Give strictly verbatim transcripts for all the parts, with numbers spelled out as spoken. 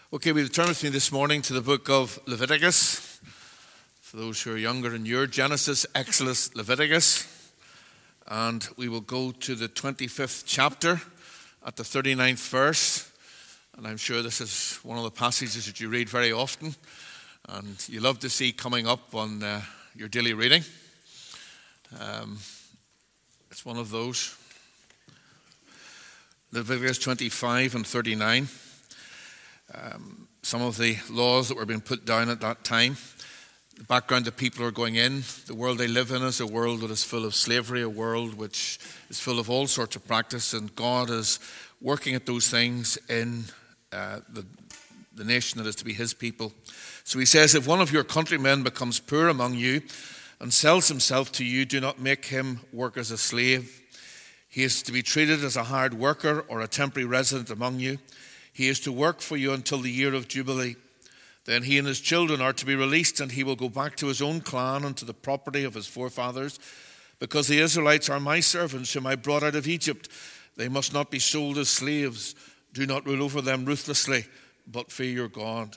Okay, we'll turn with me this morning to the book of Leviticus. For those who are younger than you, Genesis, Exodus, Leviticus. And we will go to the twenty-fifth chapter at the thirty-ninth verse. And I'm sure this is one of the passages that you read very often and you love to see coming up on uh, your daily reading. Um, it's one of those. Leviticus twenty-five and thirty-nine. Um, some of the laws that were being put down at that time. The background that people are going in, the world they live in is a world that is full of slavery, a world which is full of all sorts of practice, and God is working at those things in uh, the, the nation that is to be his people. So he says, if one of your countrymen becomes poor among you and sells himself to you, do not make him work as a slave. He is to be treated as a hired worker or a temporary resident among you. He is to work for you until the year of Jubilee. Then he and his children are to be released, and he will go back to his own clan and to the property of his forefathers. Because the Israelites are my servants, whom I brought out of Egypt. They must not be sold as slaves. Do not rule over them ruthlessly, but fear your God.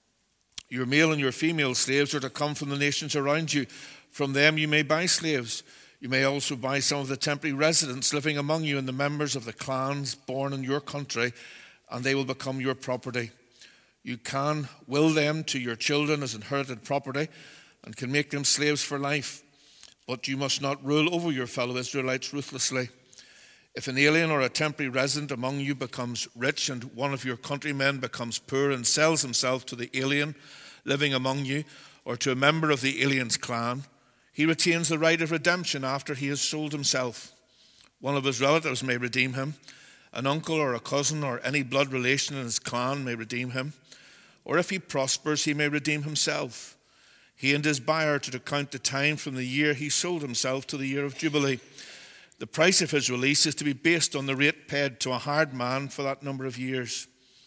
Your male and your female slaves are to come from the nations around you. From them you may buy slaves. You may also buy some of the temporary residents living among you and the members of the clans born in your country, and they will become your property. You can will them to your children as inherited property and can make them slaves for life. But you must not rule over your fellow Israelites ruthlessly. If an alien or a temporary resident among you becomes rich and one of your countrymen becomes poor and sells himself to the alien living among you or to a member of the alien's clan, he retains the right of redemption after he has sold himself. One of his relatives may redeem him. An uncle or a cousin or any blood relation in his clan may redeem him. Or if he prospers, he may redeem himself. He and his buyer are to count the time from the year he sold himself to the year of Jubilee. The price of his release is to be based on the rate paid to a hired man for that number of years.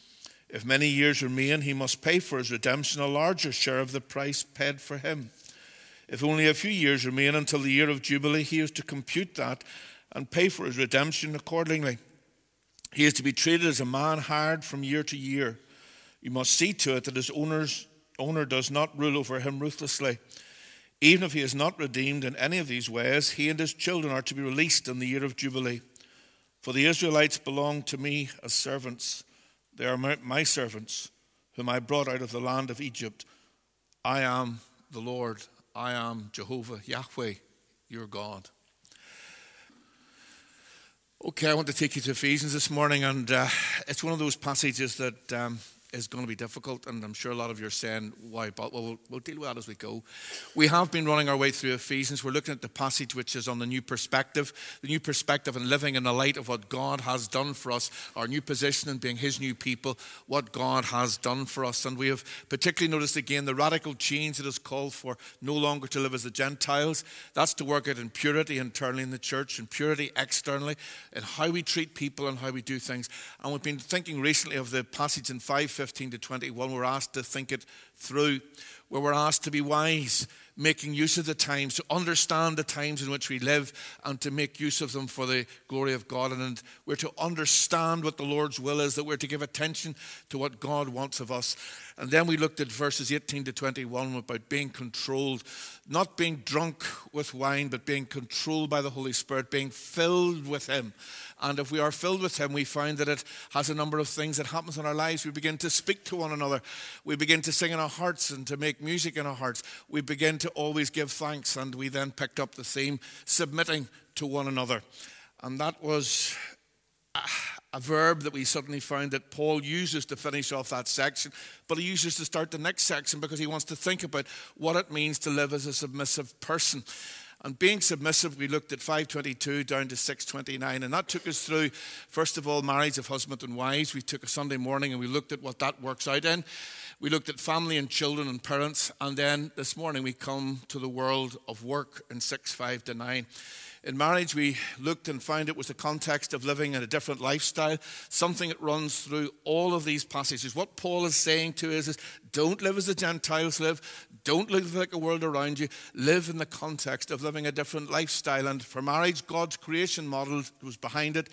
If many years remain, he must pay for his redemption a larger share of the price paid for him. If only a few years remain until the year of Jubilee, he is to compute that and pay for his redemption accordingly. He is to be treated as a man hired from year to year. You must see to it that his owner's, owner does not rule over him ruthlessly. Even if he is not redeemed in any of these ways, he and his children are to be released in the year of Jubilee. For the Israelites belong to me as servants. They are my, my servants, whom I brought out of the land of Egypt. I am the Lord. I am Jehovah, Yahweh, your God. Okay, I want to take you to Ephesians this morning, and uh, it's one of those passages that um, is going to be difficult, and I'm sure a lot of you are saying, why? But well, we'll, we'll deal with that as we go. We have been running our way through Ephesians. We're looking at the passage which is on the new perspective, the new perspective and living in the light of what God has done for us, our new position in being his new people, what God has done for us. And we have particularly noticed again the radical change that is called for, no longer to live as the Gentiles. That's to work out in purity internally in the church and purity externally in how we treat people and how we do things. And we've been thinking recently of the passage in five fifteen to twenty-one. We're asked to think it through, where we're asked to be wise, making use of the times, to understand the times in which we live and to make use of them for the glory of God. And we're to understand what the Lord's will is, that we're to give attention to what God wants of us. And then we looked at verses eighteen to twenty-one about being controlled, not being drunk with wine, but being controlled by the Holy Spirit, being filled with him. And if we are filled with him, we find that it has a number of things that happens in our lives. We begin to speak to one another. We begin to sing in our hearts and to make music in our hearts. We begin to always give thanks. And we then picked up the theme, submitting to one another. And that was a, a verb that we suddenly found that Paul uses to finish off that section. But he uses to start the next section because he wants to think about what it means to live as a submissive person. And being submissive, we looked at five twenty-two down to six twenty-nine. And that took us through, first of all, marriage of husband and wives. We took a Sunday morning and we looked at what that works out in. We looked at family and children and parents. And then this morning we come to the world of work in six five to nine. In marriage, we looked and found it was the context of living in a different lifestyle, something that runs through all of these passages. What Paul is saying to us is, don't live as the Gentiles live. Don't live like the world around you. Live in the context of living a different lifestyle. And for marriage, God's creation model was behind it.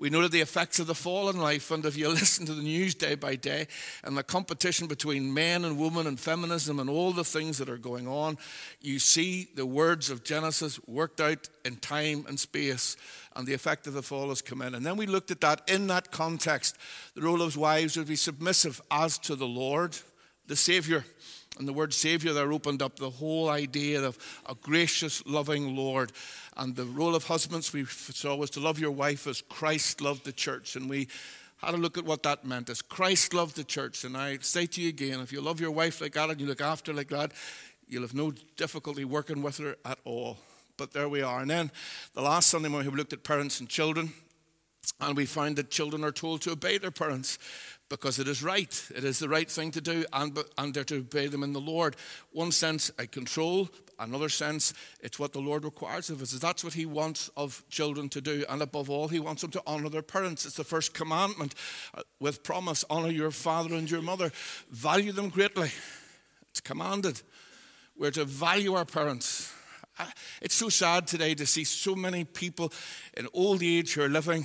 We know that the effects of the fall in life, and if you listen to the news day by day and the competition between men and women and feminism and all the things that are going on, you see the words of Genesis worked out in time and space, and the effect of the fall has come in. And then we looked at that in that context. The role of wives would be submissive as to the Lord, the Savior. And the word Savior there opened up the whole idea of a gracious, loving Lord. And the role of husbands we saw was to love your wife as Christ loved the church. And we had a look at what that meant, as Christ loved the church. And I say to you again, if you love your wife like that and you look after her like that, you'll have no difficulty working with her at all. But there we are. And then the last Sunday morning we looked at parents and children. And we find that children are told to obey their parents because it is right. It is the right thing to do, and, and they're to obey them in the Lord. One sense, a control. Another sense, it's what the Lord requires of us. That's what he wants of children to do. And above all, he wants them to honor their parents. It's the first commandment with promise. Honor your father and your mother. Value them greatly. It's commanded. We're to value our parents. It's so sad today to see so many people in old age who are living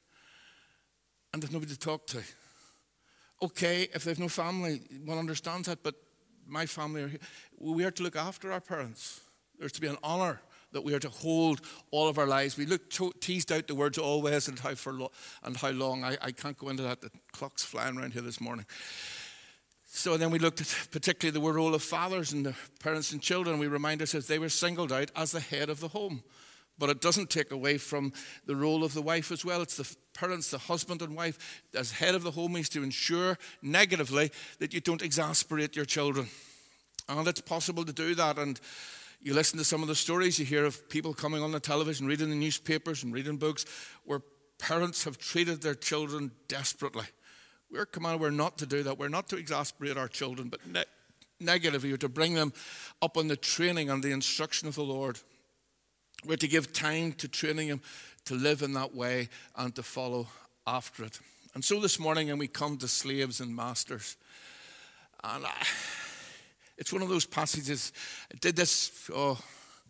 and there's nobody to talk to. Okay, if they've no family, one understands that, but my family are here. We are to look after our parents. There's to be an honour that we are to hold all of our lives. We look teased out the words always and how for lo- and how long. I, I can't go into that. The clock's flying around here this morning. So then we looked at particularly the role of fathers and the parents and children. We remind ourselves they were singled out as the head of the home. But it doesn't take away from the role of the wife as well. It's the parents, the husband and wife, as head of the home is to ensure negatively that you don't exasperate your children. And it's possible to do that. And you listen to some of the stories you hear of people coming on the television, reading the newspapers and reading books where parents have treated their children desperately. We're commanded we're not to do that. We're not to exasperate our children, but ne- negatively, we're to bring them up on the training and the instruction of the Lord. We're to give time to training them to live in that way and to follow after it. And so this morning, and we come to slaves and masters. And I, it's one of those passages. I did this oh,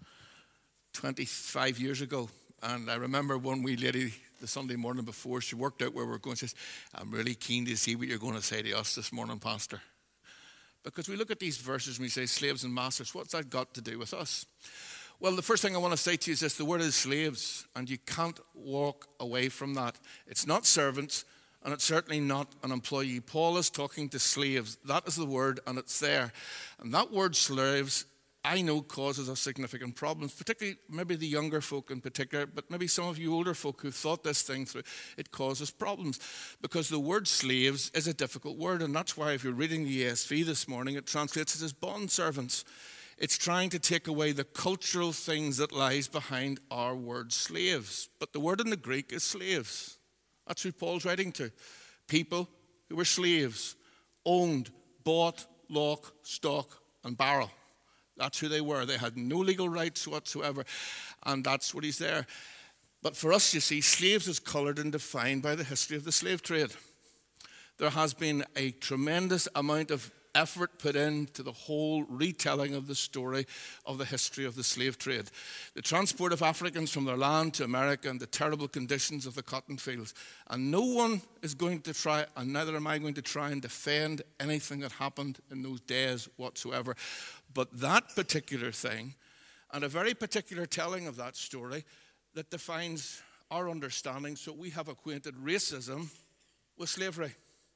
twenty-five years ago. And I remember one wee lady the Sunday morning before she worked out where we were going. She says, I'm really keen to see what you're going to say to us this morning, Pastor. Because we look at these verses and we say, slaves and masters, what's that got to do with us? Well, the first thing I want to say to you is this: the word is slaves, and you can't walk away from that. It's not servants, and it's certainly not an employee. Paul is talking to slaves. That is the word, and it's there. And that word slaves, I know, causes us significant problems, particularly maybe the younger folk in particular, but maybe some of you older folk who've thought this thing through. It causes problems because the word slaves is a difficult word, and that's why if you're reading the E S V this morning, it translates it as bondservants. It's trying to take away the cultural things that lies behind our word slaves. But the word in the Greek is slaves. That's who Paul's writing to. People who were slaves, owned, bought, lock, stock, and barrel. That's who they were. They had no legal rights whatsoever. And that's what he's there. But for us, you see, slaves is coloured and defined by the history of the slave trade. There has been a tremendous amount of effort put into the whole retelling of the story of the history of the slave trade. The transport of Africans from their land to America and the terrible conditions of the cotton fields. And no one is going to try, and neither am I going to try and defend anything that happened in those days whatsoever. But that particular thing, and a very particular telling of that story, that defines our understanding, so we have acquainted racism with slavery.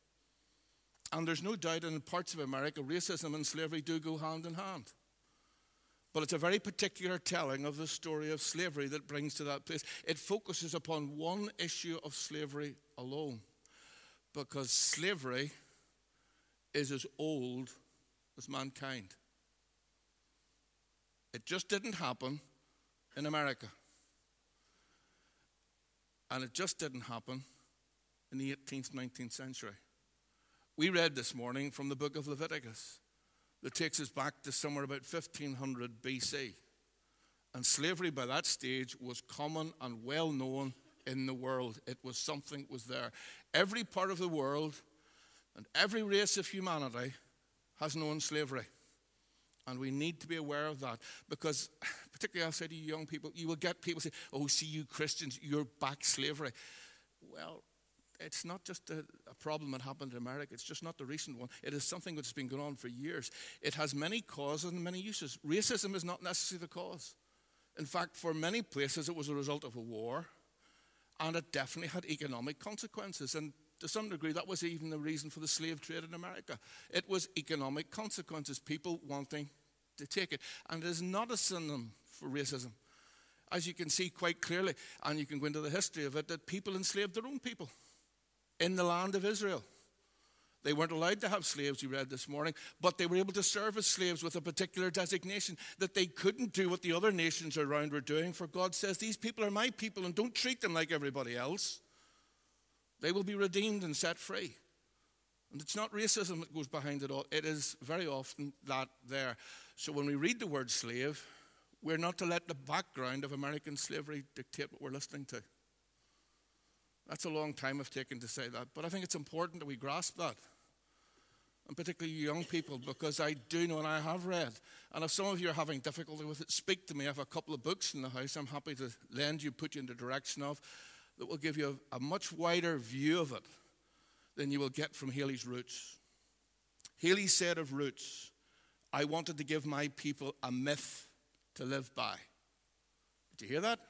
And there's no doubt in parts of America, racism and slavery do go hand in hand. But it's a very particular telling of the story of slavery that brings to that place. It focuses upon one issue of slavery alone. Because slavery is as old as mankind. It just didn't happen in America. And it just didn't happen in the eighteenth, nineteenth century. We read this morning from the book of Leviticus that takes us back to somewhere about fifteen hundred B C. And slavery by that stage was common and well known in the world. It was something that was there. Every part of the world and every race of humanity has known slavery. And we need to be aware of that. Because, particularly I'll say to you young people, you will get people say, oh, see you Christians, you're back slavery. Well, it's not just a, a problem that happened in America. It's just not the recent one. It is something that's been going on for years. It has many causes and many uses. Racism is not necessarily the cause. In fact, for many places, it was a result of a war, and it definitely had economic consequences. And to some degree, that was even the reason for the slave trade in America. It was economic consequences, people wanting to take it. And it is not a synonym for racism. As you can see quite clearly, and you can go into the history of it, that people enslaved their own people in the land of Israel. They weren't allowed to have slaves, we read this morning, but they were able to serve as slaves with a particular designation, that they couldn't do what the other nations around were doing, for God says, these people are my people and don't treat them like everybody else. They will be redeemed and set free. And it's not racism that goes behind it all. It is very often that there. So when we read the word slave, we're not to let the background of American slavery dictate what we're listening to. That's a long time I've taken to say that, but I think it's important that we grasp that. And particularly young people, because I do know and I have read. And if some of you are having difficulty with it, speak to me. I have a couple of books in the house I'm happy to lend you, put you in the direction of, that will give you a, a much wider view of it than you will get from Haley's Roots. Haley said of Roots, I wanted to give my people a myth to live by. Did you hear that?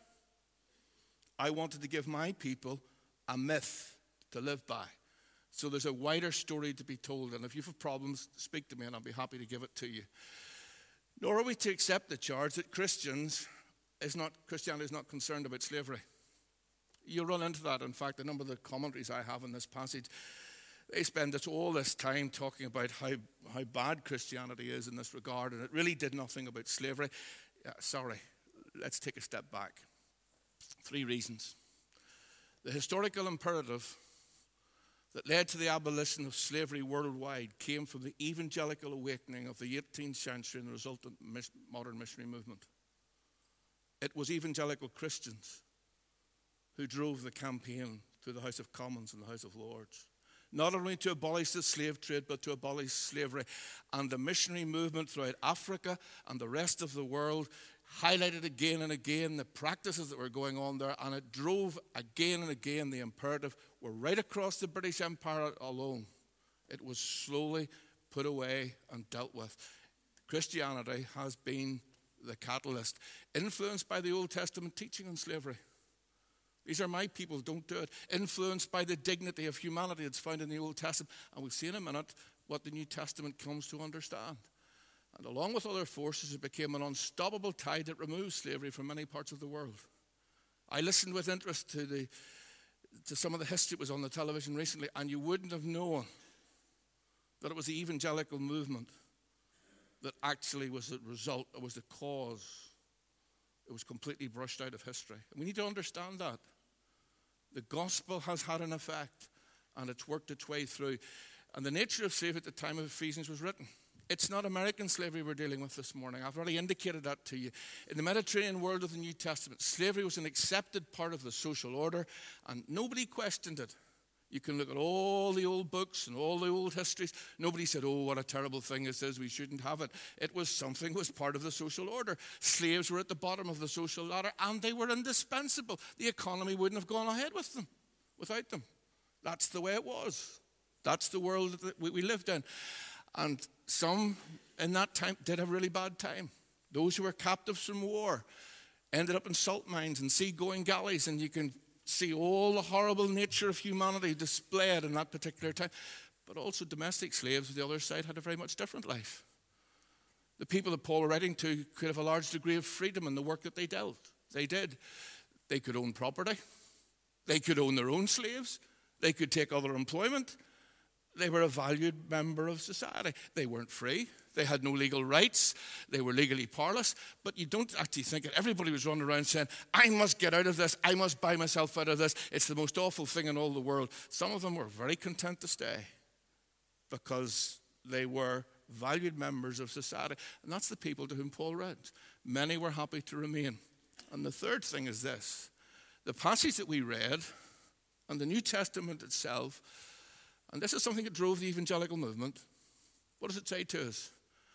I wanted to give my people a myth to live by. So there's a wider story to be told, and if you have problems, speak to me and I'll be happy to give it to you. Nor are we to accept the charge that Christians is not Christianity is not concerned about slavery. You'll run into that. In fact, a number of the commentaries I have in this passage, they spend this, all this time talking about how, how bad Christianity is in this regard, and it really did nothing about slavery. Yeah, sorry, let's take a step back. Three reasons. The historical imperative that led to the abolition of slavery worldwide came from the evangelical awakening of the eighteenth century and the resultant modern missionary movement. It was evangelical Christians who drove the campaign through the House of Commons and the House of Lords, not only to abolish the slave trade, but to abolish slavery. And the missionary movement throughout Africa and the rest of the world highlighted again and again the practices that were going on there, and it drove again and again the imperative. We're right across the British Empire alone. It was slowly put away and dealt with. Christianity has been the catalyst, influenced by the Old Testament teaching on slavery. These are my people, don't do it. Influenced by the dignity of humanity that's found in the Old Testament. And we'll see in a minute what the New Testament comes to understand. And along with other forces, it became an unstoppable tide that removed slavery from many parts of the world. I listened with interest to the to some of the history that was on the television recently, and you wouldn't have known that it was the evangelical movement that actually was the result, it was the cause. It was completely brushed out of history. And we need to understand that. The gospel has had an effect, and it's worked its way through. And the nature of slavery at the time of Ephesians was written. It's not American slavery we're dealing with this morning. I've already indicated that to you. In the Mediterranean world of the New Testament, slavery was an accepted part of the social order, and nobody questioned it. You can look at all the old books and all the old histories. Nobody said, oh, what a terrible thing this is, we shouldn't have it. It was something that was part of the social order. Slaves were at the bottom of the social ladder, and they were indispensable. The economy wouldn't have gone ahead with them, without them. That's the way it was. That's the world that we lived in. And some in that time did have a really bad time. Those who were captives from war ended up in salt mines and sea-going galleys, and you can see all the horrible nature of humanity displayed in that particular time. But also domestic slaves on the other side had a very much different life. The people that Paul was writing to could have a large degree of freedom in the work that they dealt. They did. They could own property. They could own their own slaves. They could take other employment. They were a valued member of society. They weren't free. They had no legal rights. They were legally powerless. But you don't actually think that everybody was running around saying, I must get out of this. I must buy myself out of this. It's the most awful thing in all the world. Some of them were very content to stay because they were valued members of society. And that's the people to whom Paul wrote. Many were happy to remain. And the third thing is this. The passage that we read and the New Testament itself, and this is something that drove the evangelical movement. What does it say to us?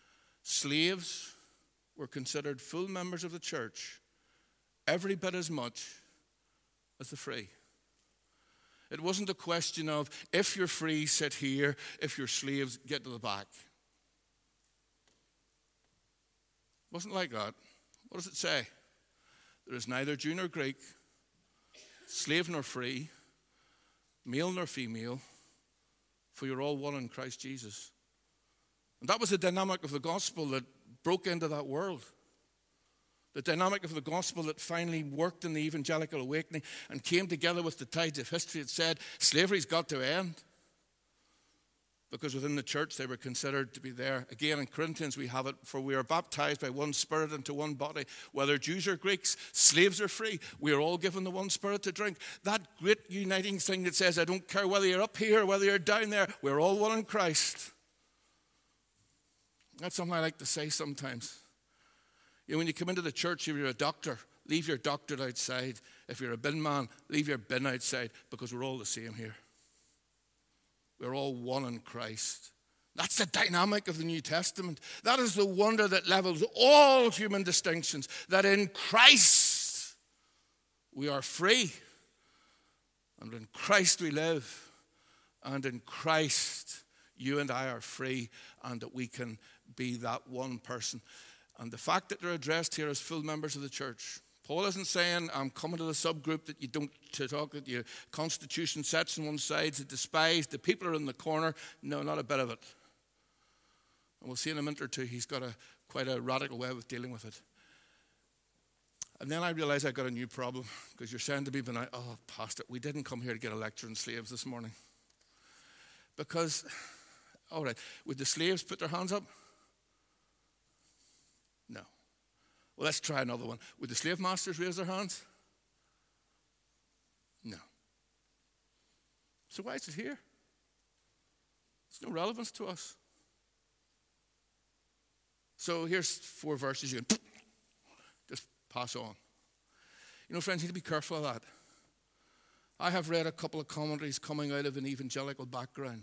Slaves were considered full members of the church every bit as much as the free. It wasn't a question of, if you're free, sit here. If you're slaves, get to the back. It wasn't like that. What does it say? There is neither Jew nor Greek, slave nor free, male nor female, for you're all one in Christ Jesus. And that was the dynamic of the gospel that broke into that world. The dynamic of the gospel that finally worked in the evangelical awakening and came together with the tides of history. It said slavery's got to end. Because within the church they were considered to be there. Again, in Corinthians we have it, for we are baptized by one Spirit into one body. Whether Jews or Greeks, slaves or free, we are all given the one Spirit to drink. That great uniting thing that says, I don't care whether you're up here or whether you're down there, we're all one in Christ. That's something I like to say sometimes. You know, when you come into the church, if you're a doctor, leave your doctorate outside. If you're a bin man, leave your bin outside, because we're all the same here. We're all one in Christ. That's the dynamic of the New Testament. That is the wonder that levels all human distinctions, that in Christ we are free, and in Christ we live, and in Christ you and I are free, and that we can be that one person. And the fact that they're addressed here as full members of the church, Paul isn't saying, I'm coming to the subgroup that you don't to talk, that your constitution sets on one side, to despise, the people are in the corner. No, not a bit of it. And we'll see in a minute or two, he's got a quite a radical way of dealing with it. And then I realized I got a new problem, because you're saying to me, oh, Pastor, we didn't come here to get a lecture on slaves this morning. Because, all right, would the slaves put their hands up? No. Well, let's try another one. Would the slave masters raise their hands? No. So why is it here? It's no relevance to us. So here's four verses you can just pass on. You know, friends, you need to be careful of that. I have read a couple of commentaries coming out of an evangelical background,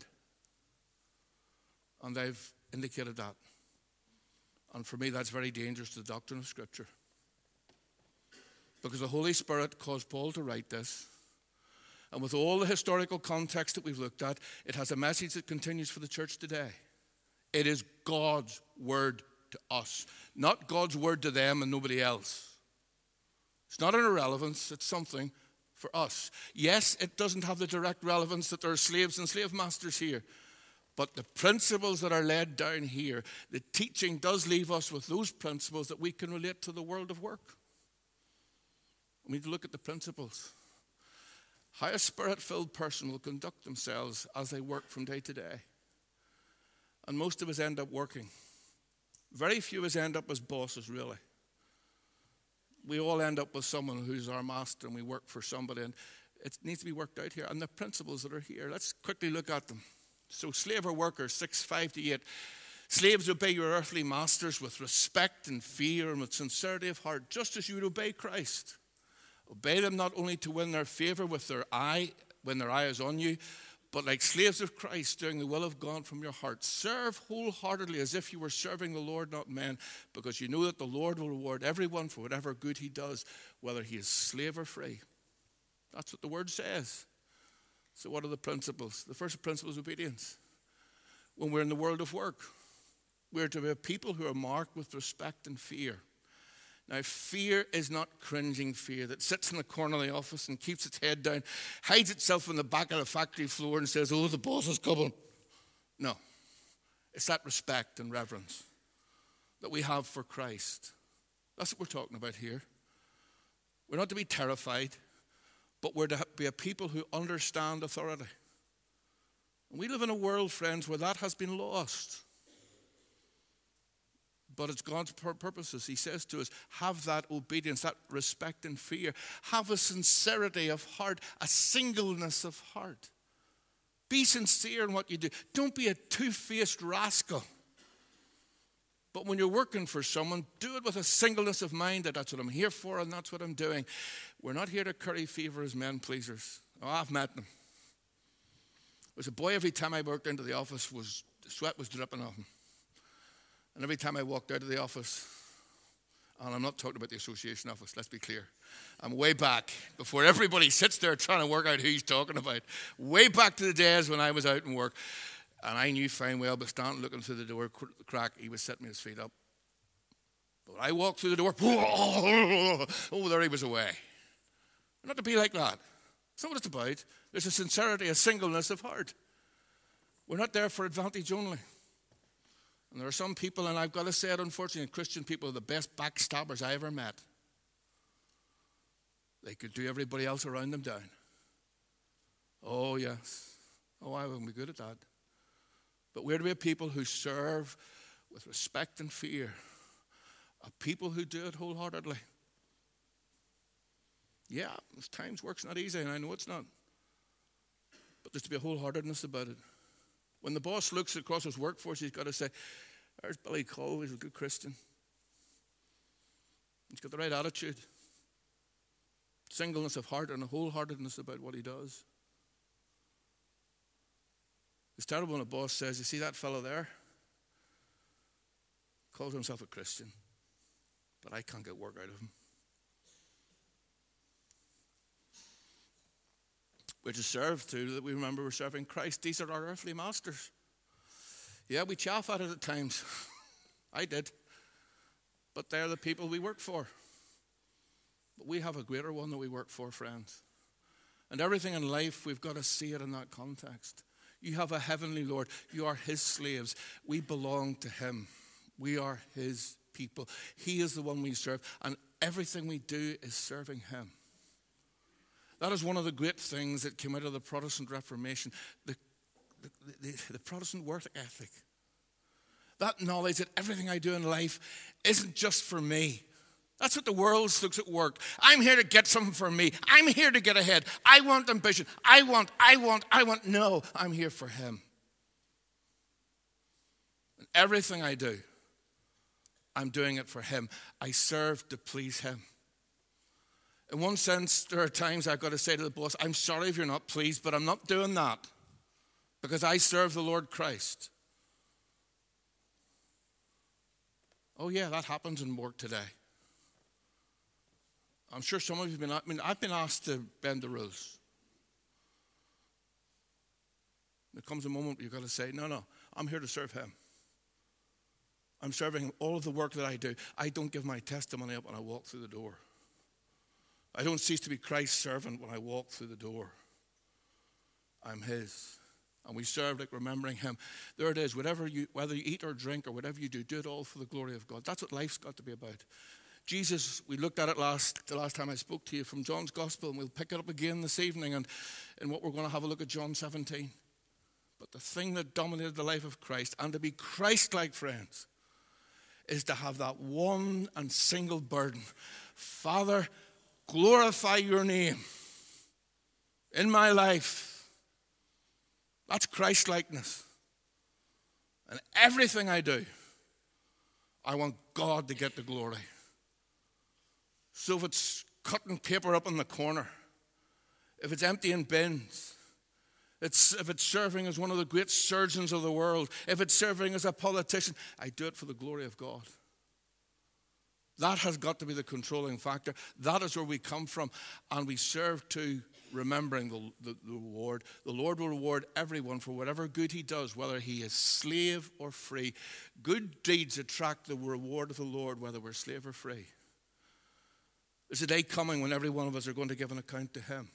and they've indicated that. And for me, that's very dangerous to the doctrine of Scripture. Because the Holy Spirit caused Paul to write this. And with all the historical context that we've looked at, it has a message that continues for the church today. It is God's word to us, not God's word to them and nobody else. It's not an irrelevance, it's something for us. Yes, it doesn't have the direct relevance that there are slaves and slave masters here. But the principles that are laid down here, the teaching does leave us with those principles that we can relate to the world of work. We need to look at the principles. How a spirit-filled person will conduct themselves as they work from day to day. And most of us end up working. Very few of us end up as bosses, really. We all end up with someone who's our master, and we work for somebody. And it needs to be worked out here. And the principles that are here, let's quickly look at them. So slave or worker, six, five to eight. Slaves, obey your earthly masters with respect and fear and with sincerity of heart, just as you would obey Christ. Obey them not only to win their favor with their eye, when their eye is on you, but like slaves of Christ, doing the will of God from your heart. Serve wholeheartedly as if you were serving the Lord, not men, because you know that the Lord will reward everyone for whatever good he does, whether he is slave or free. That's what the word says. So what are the principles? The first principle is obedience. When we're in the world of work, we're to be a people who are marked with respect and fear. Now, fear is not cringing fear that sits in the corner of the office and keeps its head down, hides itself in the back of the factory floor and says, oh, the boss is coming. No. It's that respect and reverence that we have for Christ. That's what we're talking about here. We're not to be terrified, but we're to be a people who understand authority. And we live in a world, friends, where that has been lost. But it's God's purposes. He says to us, have that obedience, that respect and fear. Have a sincerity of heart, a singleness of heart. Be sincere in what you do. Don't be a two-faced rascal. But when you're working for someone, do it with a singleness of mind that that's what I'm here for and that's what I'm doing. We're not here to curry favor as men pleasers. Oh, I've met them. There was a boy every time I worked into the office, was the sweat was dripping off him. And every time I walked out of the office, And I'm not talking about the association office, let's be clear. I'm way back, before everybody sits there trying to work out who he's talking about. Way back to the days when I was out in work. And I knew fine well, but standing looking through the door crack, he was setting his feet up. But when I walked through the door, oh, there he was away. Not to be like that. That's not what it's about. There's a sincerity, a singleness of heart. We're not there for advantage only. And there are some people, and I've got to say it, unfortunately, Christian people are the best backstabbers I ever met. They could do everybody else around them down. Oh, yes. Oh, I wouldn't be good at that. But we're to be a people who serve with respect and fear. A people who do it wholeheartedly. Yeah, there's times work's not easy, and I know it's not. But there's to be a wholeheartedness about it. When the boss looks across his workforce, he's got to say, there's Billy Cole, he's a good Christian. He's got the right attitude. Singleness of heart and a wholeheartedness about what he does. It's terrible when a boss says, you see that fellow there? Calls himself a Christian, but I can't get work out of him. We're to serve too, that we remember we're serving Christ. These are our earthly masters. Yeah, we chaff at it at times. I did. But they're the people we work for. But we have a greater one that we work for, friends. And everything in life, we've got to see it in that context. You have a heavenly Lord. You are his slaves. We belong to him. We are his people. He is the one we serve. And everything we do is serving him. That is one of the great things that came out of the Protestant Reformation, the, the, the, the Protestant work ethic. That knowledge that everything I do in life isn't just for me. That's what the world looks at work. I'm here to get something for me. I'm here to get ahead. I want ambition. I want, I want, I want. No, I'm here for him. And everything I do, I'm doing it for him. I serve to please him. In one sense, there are times I've got to say to the boss, I'm sorry if you're not pleased, but I'm not doing that because I serve the Lord Christ. Oh yeah, that happens in work today. I'm sure some of you have been, I mean, I've been asked to bend the rules. There comes a moment where you've got to say, no, no, I'm here to serve him. I'm serving him. All of the work that I do, I don't give my testimony up when I walk through the door. I don't cease to be Christ's servant when I walk through the door. I'm his. And we serve like remembering him. There it is. Whatever you, whether you eat or drink or whatever you do, do it all for the glory of God. That's what life's got to be about. Jesus, we looked at it last the last time I spoke to you from John's Gospel, and we'll pick it up again this evening and, and what we're going to have a look at John seventeen. But the thing that dominated the life of Christ, and to be Christ-like, friends, is to have that one and single burden. Father, glorify your name in my life. That's Christ-likeness. And everything I do, I want God to get the glory. So if it's cutting paper up in the corner, if it's emptying bins, it's, if it's serving as one of the great surgeons of the world, if it's serving as a politician, I do it for the glory of God. That has got to be the controlling factor. That is where we come from. And we serve to remembering the, the, the reward. The Lord will reward everyone for whatever good he does, whether he is slave or free. Good deeds attract the reward of the Lord, whether we're slave or free. There's a day coming when every one of us are going to give an account to him.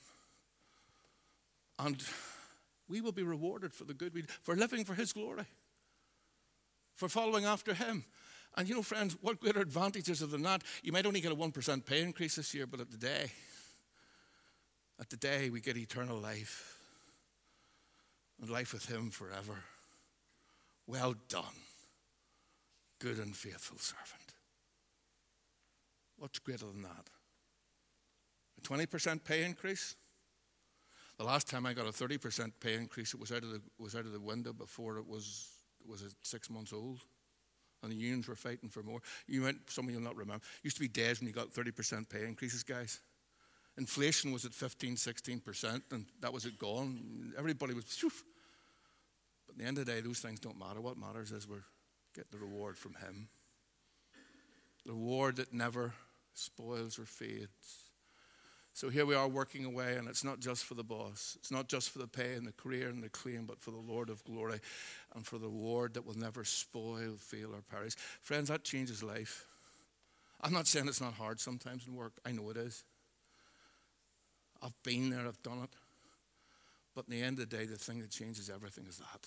And we will be rewarded for the good we do, for living for his glory, for following after him. And you know, friends, what greater advantages are than that? You might only get a one percent pay increase this year, but at the day, at the day we get eternal life and life with him forever. Well done, good and faithful servant. What's greater than that? A twenty percent pay increase? The last time I got a thirty percent pay increase, it was out of the was out of the window before it was was it six months old. And the unions were fighting for more. You might, some of you will not remember. It used to be days when you got thirty percent pay increases, guys. Inflation was at fifteen, sixteen percent, and that was it gone. Everybody was, phew. But at the end of the day, those things don't matter. What matters is we're getting the reward from him. the reward that never spoils or fades. So here we are working away, and it's not just for the boss. It's not just for the pay and the career and the claim, but for the Lord of glory and for the reward that will never spoil, fail, or perish. Friends, that changes life. I'm not saying it's not hard sometimes in work. I know it is. I've been there, I've done it. But in the end of the day, the thing that changes everything is that.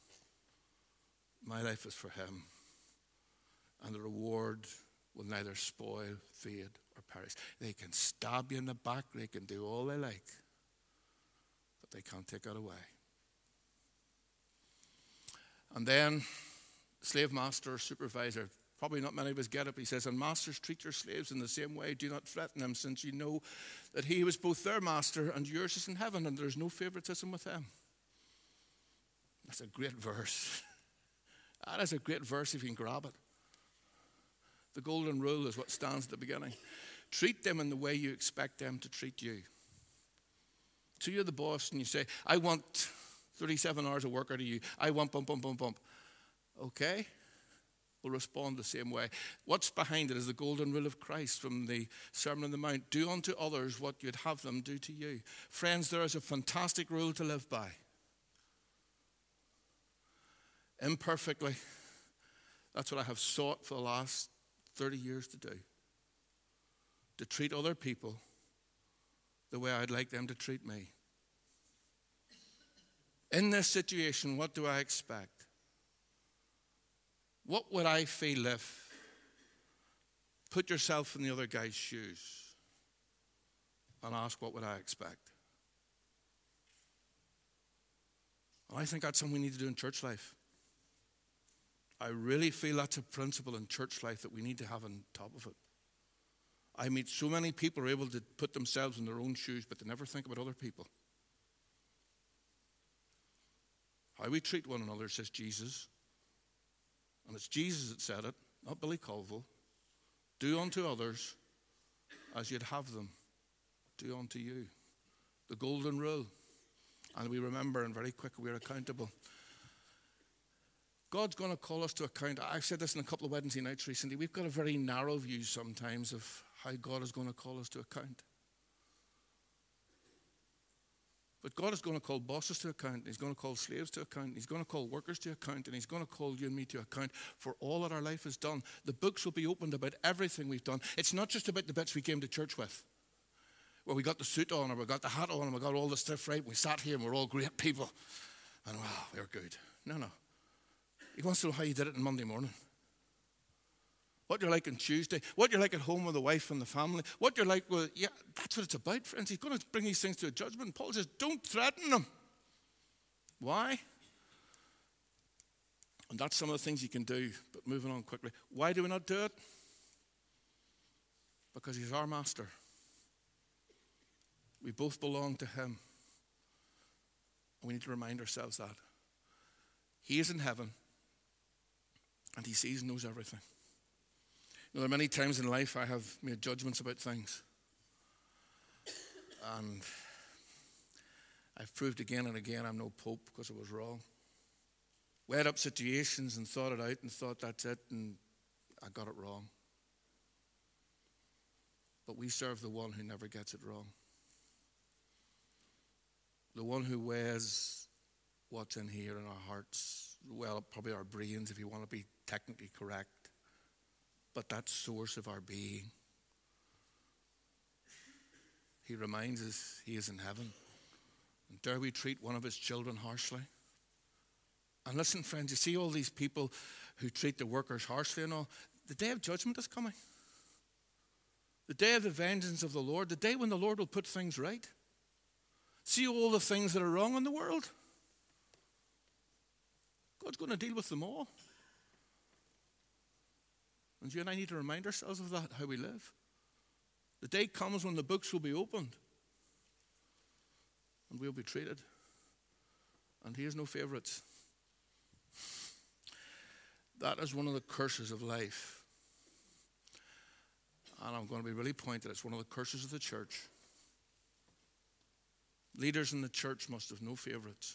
My life is for Him. And the reward will neither spoil, fade, or perish. They can stab you in the back, they can do all they like, but they can't take it away. And then, slave master, supervisor, probably not many of us get it, but he says, and masters, treat your slaves in the same way. Do not threaten them, since you know that He was both their master and yours is in heaven, and there's no favoritism with them. That's a great verse. That is a great verse if you can grab it. The golden rule is what stands at the beginning. Treat them in the way you expect them to treat you. So you're the boss and you say, I want thirty-seven hours of work out of you. I want bump, bump, bump, bump. Okay, we'll respond the same way. What's behind it is the golden rule of Christ from the Sermon on the Mount. Do unto others what you'd have them do to you. Friends, there is a fantastic rule to live by. Imperfectly. That's what I have sought for the last thirty years to do. To treat other people the way I'd like them to treat me. In this situation, what do I expect? What would I feel if? Put yourself in the other guy's shoes and ask, what would I expect? And I think that's something we need to do in church life. I really feel that's a principle in church life that we need to have on top of it. I meet so many people who are able to put themselves in their own shoes, but they never think about other people. How we treat one another, says Jesus. And it's Jesus that said it, not Billy Colville. Do unto others as you'd have them do unto you. The golden rule. And we remember, and very quickly, we're accountable. God's going to call us to account. I've said this in a couple of Wednesday nights recently. We've got a very narrow view sometimes of how God is going to call us to account. But God is going to call bosses to account. He's going to call slaves to account. He's going to call workers to account. And He's going to call you and me to account for all that our life has done. The books will be opened about everything we've done. It's not just about the bits we came to church with, where we got the suit on or we got the hat on and we got all the stuff right. We sat here and we're all great people. And wow, we're good. No, no. He wants to know how you did it on Monday morning. What you're like on Tuesday. What you're like at home with the wife and the family. What you're like with, yeah, that's what it's about, friends. He's going to bring these things to a judgment. Paul says, don't threaten them. Why? And that's some of the things you can do, but moving on quickly. Why do we not do it? Because He's our master. We both belong to Him. And we need to remind ourselves that. He is in heaven. And He sees and knows everything. You know, there are many times in life I have made judgments about things. And I've proved again and again I'm no pope because I was wrong. Weighed up situations and thought it out and thought that's it, and I got it wrong. But we serve the one who never gets it wrong. The one who weighs what's in here in our hearts. Well, probably our brains if you want to be technically correct. But that source of our being. He reminds us He is in heaven. And dare we treat one of His children harshly? And listen, friends, you see all these people who treat the workers harshly and all. The day of judgment is coming. The day of the vengeance of the Lord. The day when the Lord will put things right. See all the things that are wrong in the world. God's going to deal with them all. And you and I need to remind ourselves of that, how we live. The day comes when the books will be opened. And we'll be treated. And He has no favorites. That is one of the curses of life. And I'm going to be really pointed. It's one of the curses of the church. Leaders in the church must have no favorites.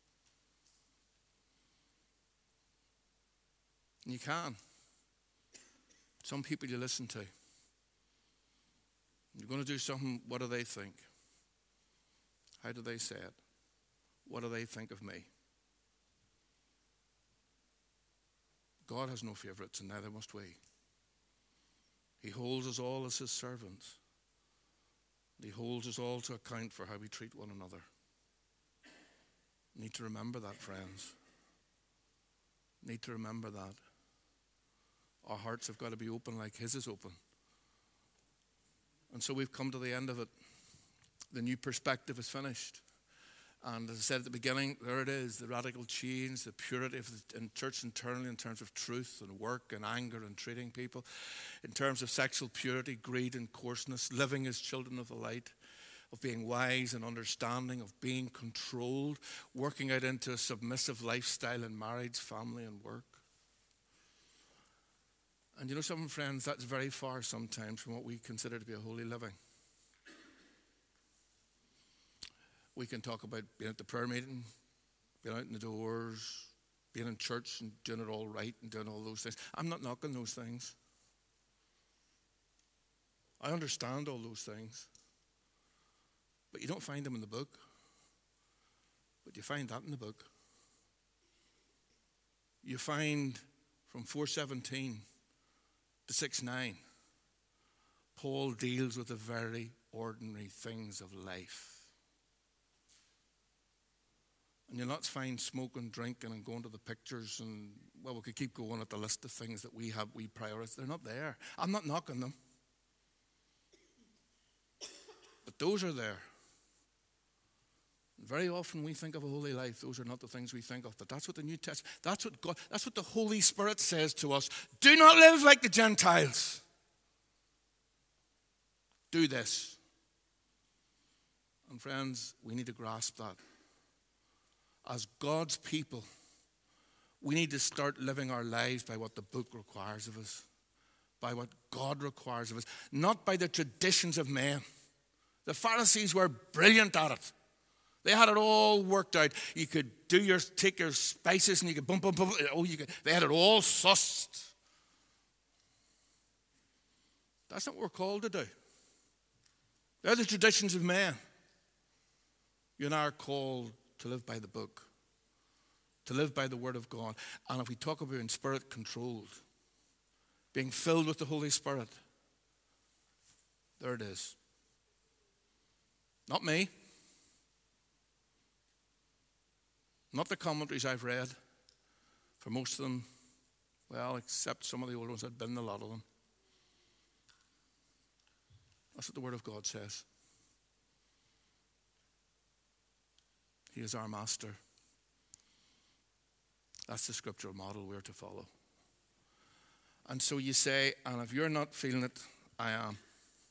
And you can. Some people you listen to. You're going to do something, what do they think? How do they say it? What do they think of me? God has no favorites, and neither must we. He holds us all as his servants. He holds us all to account for how we treat one another. Need to remember that, friends. Need to remember that. Our hearts have got to be open like his is open. And so we've come to the end of it. The new perspective is finished. And as I said at the beginning, there it is, the radical change, the purity of the in church internally in terms of truth and work and anger and treating people. In terms of sexual purity, greed and coarseness, living as children of the light, of being wise and understanding, of being controlled, working out into a submissive lifestyle in marriage, family and work. And you know something, friends, that's very far sometimes from what we consider to be a holy living. We can talk about being at the prayer meeting, being out in the doors, being in church and doing it all right and doing all those things. I'm not knocking those things. I understand all those things. But you don't find them in the book. But you find that in the book. You find from four seventeen to six nine, Paul deals with the very ordinary things of life. And you'll not find smoking, drinking, and going to the pictures, and, well, we could keep going at the list of things that we have, we prioritize. They're not there. I'm not knocking them. But those are there. Very often we think of a holy life. Those are not the things we think of. But that's what the New Testament, that's what God, that's what the Holy Spirit says to us. Do not live like the Gentiles. Do this. And friends, we need to grasp that. As God's people, we need to start living our lives by what the book requires of us, by what God requires of us, not by the traditions of men. The Pharisees were brilliant at it. They had it all worked out. You could do your, take your spices and you could bump, bump, bump. Oh, you could, they had it all sussed. That's not what we're called to do. They're the traditions of men. You and I are called to live by the book, to live by the word of God. And if we talk about being spirit controlled, being filled with the Holy Spirit, there it is. Not me. Not the commentaries I've read. For most of them, well, except some of the old ones, I've been in a lot of them. That's what the word of God says. He is our master. That's the scriptural model we're to follow. And so you say, and if you're not feeling it, I am.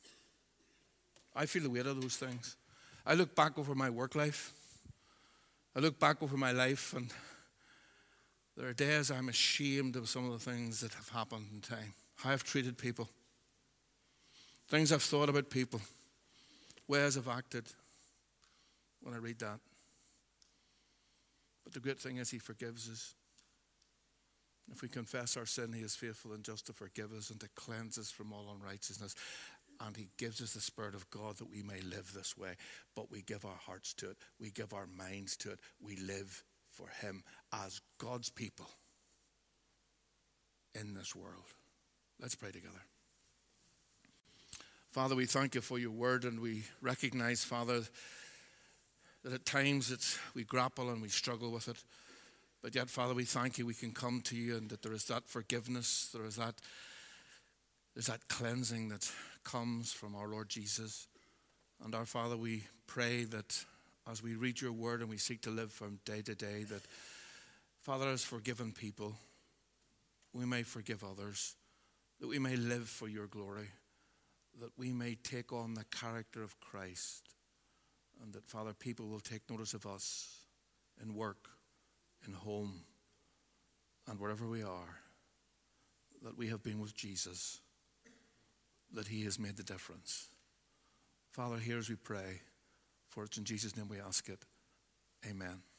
I feel the weight of those things. I look back over my work life. I look back over my life, and there are days I'm ashamed of some of the things that have happened in time. How I've treated people. Things I've thought about people. Ways I've acted when I read that. But the great thing is he forgives us. If we confess our sin, he is faithful and just to forgive us and to cleanse us from all unrighteousness. And he gives us the Spirit of God that we may live this way. But we give our hearts to it. We give our minds to it. We live for him as God's people in this world. Let's pray together. Father, we thank you for your word, and we recognize, Father, that at times it's, we grapple and we struggle with it. But yet, Father, we thank you we can come to you, and that there is that forgiveness, there is that, there's that cleansing that comes from our Lord Jesus. And our Father, we pray that as we read your word and we seek to live from day to day, that, Father, as forgiven people, we may forgive others, that we may live for your glory, that we may take on the character of Christ, and that, Father, people will take notice of us in work, in home, and wherever we are, that we have been with Jesus, that he has made the difference. Father, hear as we pray, for it's in Jesus' name we ask it. Amen.